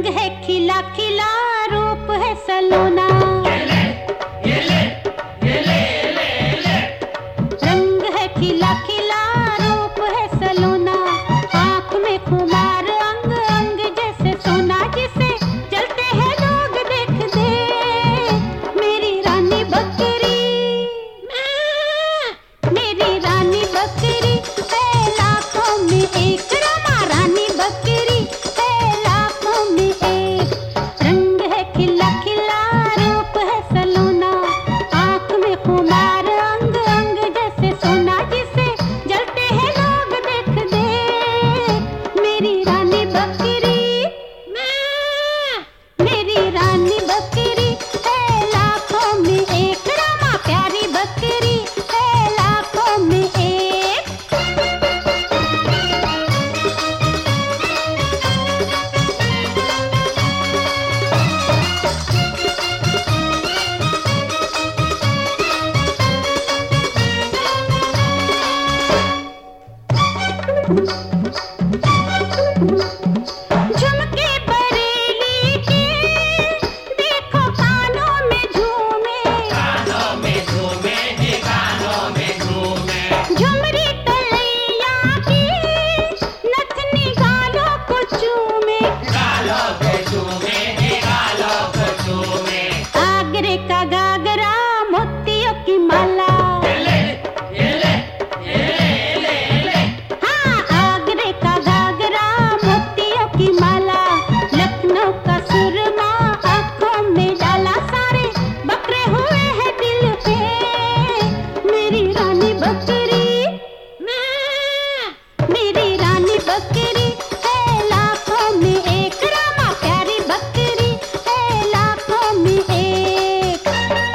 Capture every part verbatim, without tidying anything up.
रंग है खिला खिला, रूप है सलोना। ये ले, ये ले, ये ले, ले, ले। रंग है खिला खिला, रूप है सलोना। आँख में खुमार, अंग अंग जैसे सोना, जिसे जलते हैं लोग देख दे। मेरी रानी बकरी, मेरी रानी बकरी है लाखों में एक। रमा रानी बकरी है लाखों में एक। रंग है खिला खिला, रूप है सलोना। आँख में खुमार, अंग अंग जैसे सोना, जिसे जलते हैं लोग देख दे। मेरी रानी बकरी, मेरी रानी बकरी है लाखों में एक। रमा प्यारी बकरी है लाखों में एक। झुमके बरेली के देखो कानों में झूमे। कानों में झूमे जी, कानों में झूमे। झुमरी तलैया की नथनी गालों को चूमे। गालों को झूमे जी, गालों को झूमे। आगरे का गागरा, मोतियों की माला। ये ले, ये ले, ये ले, ले, ले। हाँ, आगरे का गागरा, मोतियों की माला। लखनऊ का सुरमा आँखों में डाला, सारे बकरे हुए हैं दिल पे। मेरी रानी बकरी, मेरी रानी बकरी है लाखों में एक। रमा प्यारी बकरी है लाखों में एक।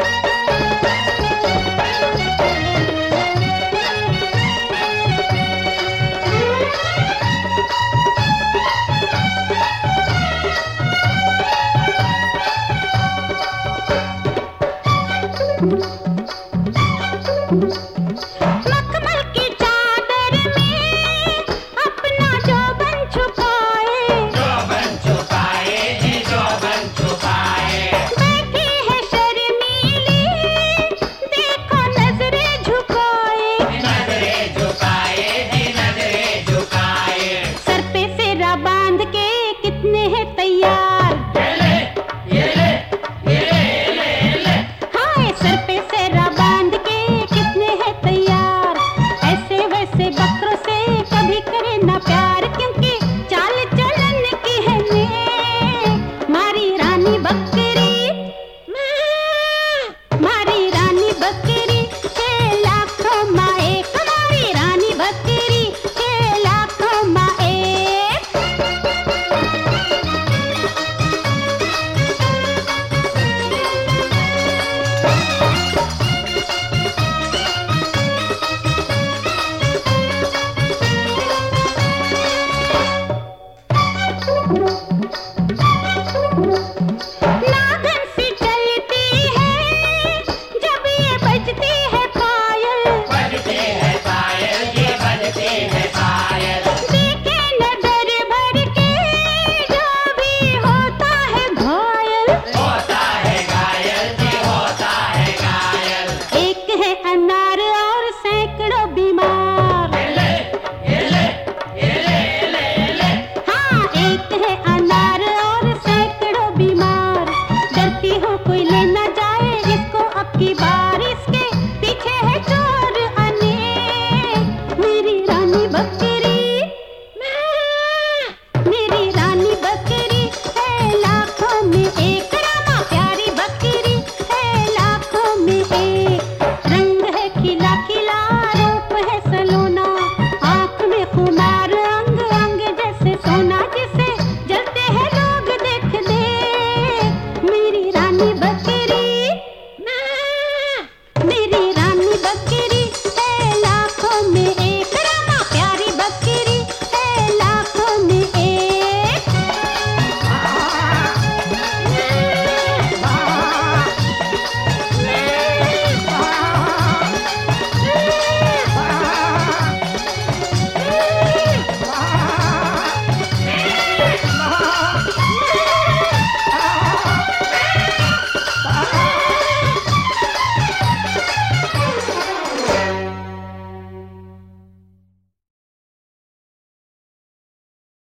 मखमल की चादर में अपना जौबन छुपाए। जौबन छुपाए जी, जौबन छुपाए। बैठी है शर्मीली, देखो नजरे झुकाए। नजरें झुकाए जी, नजरें झुकाए। सर पे सेरा बांध के कितने हैं तैयार।